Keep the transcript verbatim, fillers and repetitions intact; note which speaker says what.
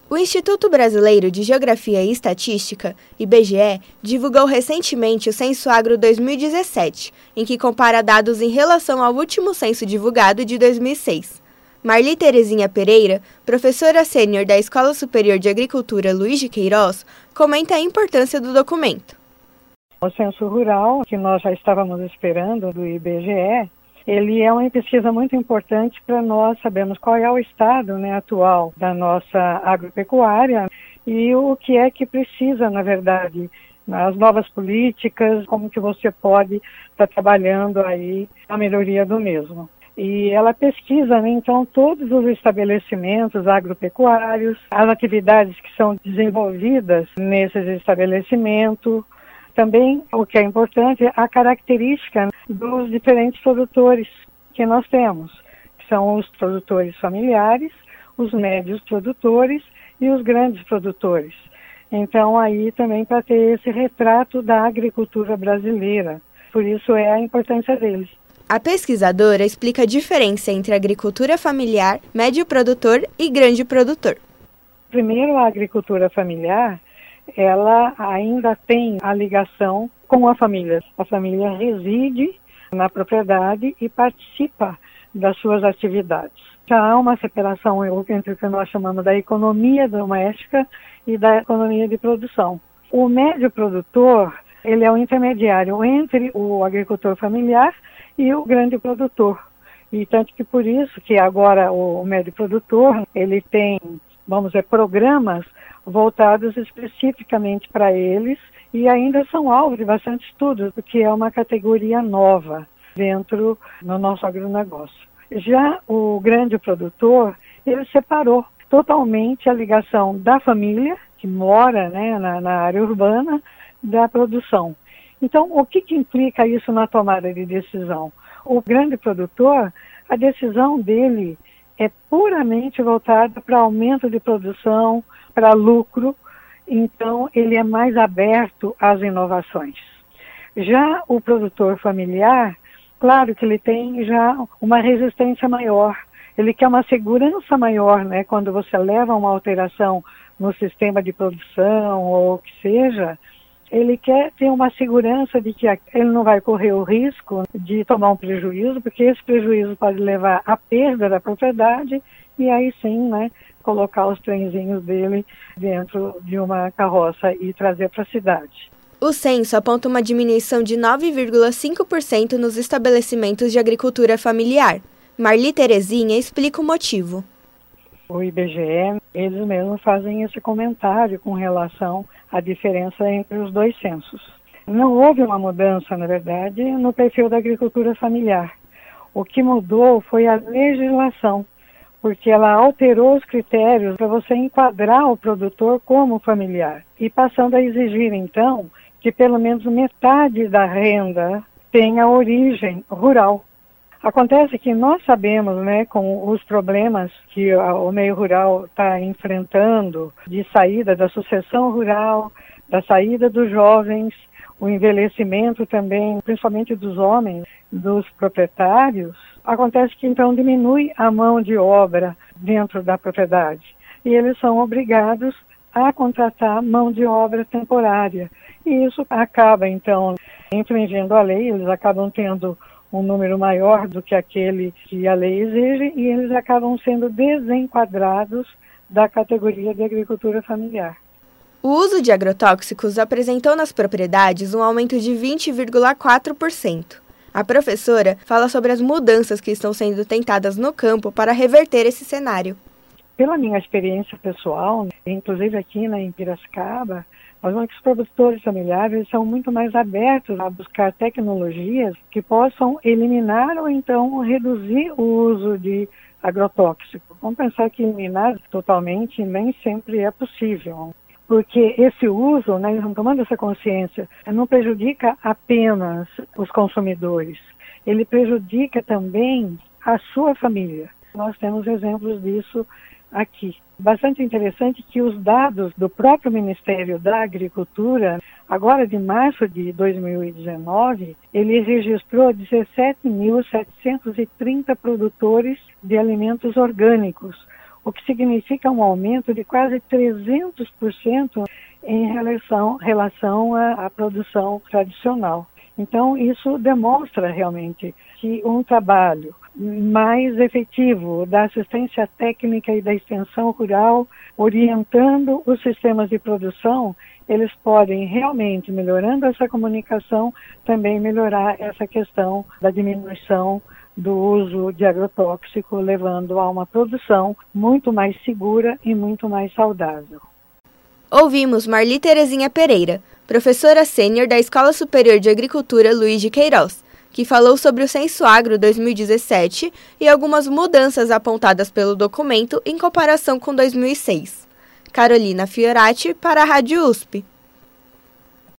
Speaker 1: O Instituto Brasileiro de Geografia e Estatística, I B G E, divulgou recentemente o Censo Agro dois mil e dezessete, em que compara dados em relação ao último censo divulgado de dois mil e seis. Marli Terezinha Pereira, professora sênior da Escola Superior de Agricultura Luiz de Queiroz, comenta a importância do documento.
Speaker 2: O Censo Rural, que nós já estávamos esperando do I B G E, ele é uma pesquisa muito importante para nós sabermos qual é o estado, né, atual da nossa agropecuária e o que é que precisa, na verdade, as novas políticas, como que você pode estar trabalhando aí a melhoria do mesmo. E ela pesquisa, né, então, todos os estabelecimentos agropecuários, as atividades que são desenvolvidas nesses estabelecimentos. Também, o que é importante, é a característica dos diferentes produtores que nós temos, que são os produtores familiares, os médios produtores e os grandes produtores. Então, aí também para ter esse retrato da agricultura brasileira. Por isso é a importância deles.
Speaker 1: A pesquisadora explica a diferença entre agricultura familiar, médio produtor e grande produtor.
Speaker 2: Primeiro, a agricultura familiar, ela ainda tem a ligação com a família. A família reside na propriedade e participa das suas atividades. Já há uma separação entre o que nós chamamos da economia doméstica e da economia de produção. O médio produtor, ele é o intermediário entre o agricultor familiar e o grande produtor. E tanto que por isso que agora o médio produtor, ele tem, vamos dizer, programas voltados especificamente para eles e ainda são alvo de bastante estudo, porque é uma categoria nova dentro do nosso agronegócio. Já o grande produtor, ele separou totalmente a ligação da família, que mora, né, na, na área urbana, da produção. Então, o que, que implica isso na tomada de decisão? O grande produtor, a decisão dele é puramente voltada para aumento de produção, para lucro, então ele é mais aberto às inovações. Já o produtor familiar, claro que ele tem já uma resistência maior, ele quer uma segurança maior, né? Quando você leva uma alteração no sistema de produção ou o que seja, ele quer ter uma segurança de que ele não vai correr o risco de tomar um prejuízo, porque esse prejuízo pode levar à perda da propriedade e aí sim, né, colocar os trenzinhos dele dentro de uma carroça e trazer para a cidade.
Speaker 1: O censo aponta uma diminuição de nove vírgula cinco por cento nos estabelecimentos de agricultura familiar. Marli Terezinha explica o motivo.
Speaker 2: O I B G E, eles mesmos fazem esse comentário com relação à diferença entre os dois censos. Não houve uma mudança, na verdade, no perfil da agricultura familiar. O que mudou foi a legislação, porque ela alterou os critérios para você enquadrar o produtor como familiar e passando a exigir, então, que pelo menos metade da renda tenha origem rural. Acontece que nós sabemos, né, com os problemas que o meio rural está enfrentando, de saída da sucessão rural, da saída dos jovens, o envelhecimento também, principalmente dos homens, dos proprietários, acontece que então diminui a mão de obra dentro da propriedade. E eles são obrigados a contratar mão de obra temporária. E isso acaba então infringindo a lei, eles acabam tendo um número maior do que aquele que a lei exige e eles acabam sendo desenquadrados da categoria de agricultura familiar.
Speaker 1: O uso de agrotóxicos apresentou nas propriedades um aumento de vinte vírgula quatro por cento. A professora fala sobre as mudanças que estão sendo tentadas no campo para reverter esse cenário.
Speaker 2: Pela minha experiência pessoal, inclusive aqui na, em Piracicaba, nós vemos que os produtores familiares são muito mais abertos a buscar tecnologias que possam eliminar ou então reduzir o uso de agrotóxico. Vamos pensar que eliminar totalmente nem sempre é possível, porque esse uso, né, eles vão tomando essa consciência, não prejudica apenas os consumidores, ele prejudica também a sua família. Nós temos exemplos disso aqui. Bastante interessante que os dados do próprio Ministério da Agricultura, agora de março de dois mil e dezenove, ele registrou dezessete mil setecentos e trinta produtores de alimentos orgânicos, o que significa um aumento de quase trezentos por cento em relação, relação à, à produção tradicional. Então, isso demonstra realmente que um trabalho mais efetivo da assistência técnica e da extensão rural, orientando os sistemas de produção, eles podem realmente, melhorando essa comunicação, também melhorar essa questão da diminuição do uso de agrotóxico, levando a uma produção muito mais segura e muito mais saudável.
Speaker 1: Ouvimos Marli Terezinha Pereira, professora sênior da Escola Superior de Agricultura Luiz de Queiroz, que falou sobre o Censo Agro dois mil e dezessete e algumas mudanças apontadas pelo documento em comparação com dois mil e seis. Carolina Fiorati, para a Rádio U S P.